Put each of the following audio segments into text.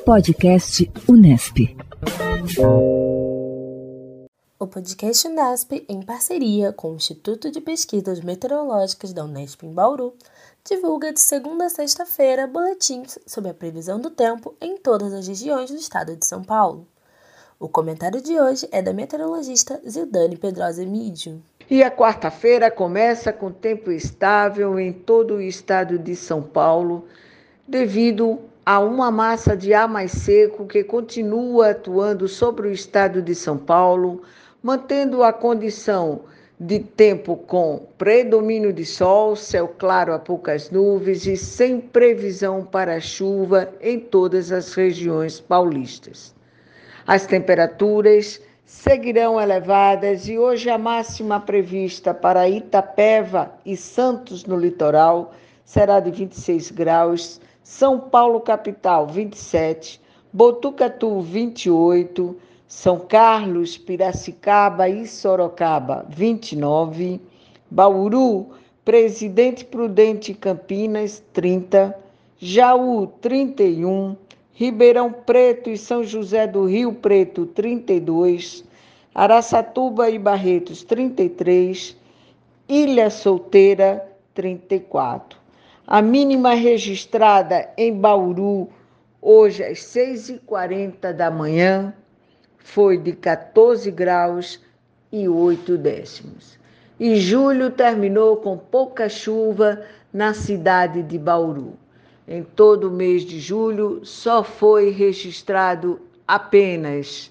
Podcast Unesp. O podcast Unesp, em parceria com o Instituto de Pesquisas Meteorológicas da Unesp em Bauru, divulga de segunda a sexta-feira boletins sobre a previsão do tempo em todas as regiões do estado de São Paulo. O comentário de hoje é da meteorologista Zildane Pedrosa Emídio. E a quarta-feira começa com tempo estável em todo o estado de São Paulo, devido a uma massa de ar mais seco que continua atuando sobre o estado de São Paulo, mantendo a condição de tempo com predomínio de sol, céu claro a poucas nuvens e sem previsão para chuva em todas as regiões paulistas. As temperaturas seguirão elevadas e hoje a máxima prevista para Itapeva e Santos no litoral será de 26 graus, São Paulo capital 27, Botucatu 28, São Carlos, Piracicaba e Sorocaba 29, Bauru, Presidente Prudente Campinas 30, Jaú 31, Ribeirão Preto e São José do Rio Preto, 32, Araçatuba e Barretos, 33, Ilha Solteira, 34. A mínima registrada em Bauru, hoje às 6h40 da manhã, foi de 14 graus e 8 décimos. E julho terminou com pouca chuva na cidade de Bauru. Em todo o mês de julho, só foi registrado apenas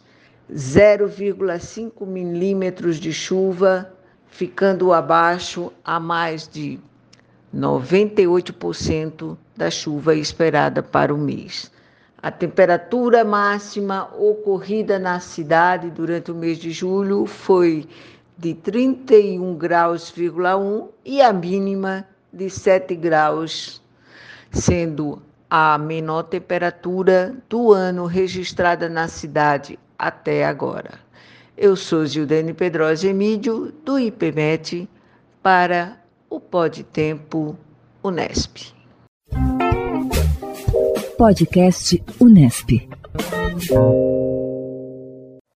0,5 milímetros de chuva, ficando abaixo a mais de 98% da chuva esperada para o mês. A temperatura máxima ocorrida na cidade durante o mês de julho foi de 31,1 graus e a mínima de 7 graus, sendo a menor temperatura do ano registrada na cidade até agora. Eu sou Zildane Pedrosa Emídio, do IPMET, para o Pod Tempo Unesp. Podcast Unesp.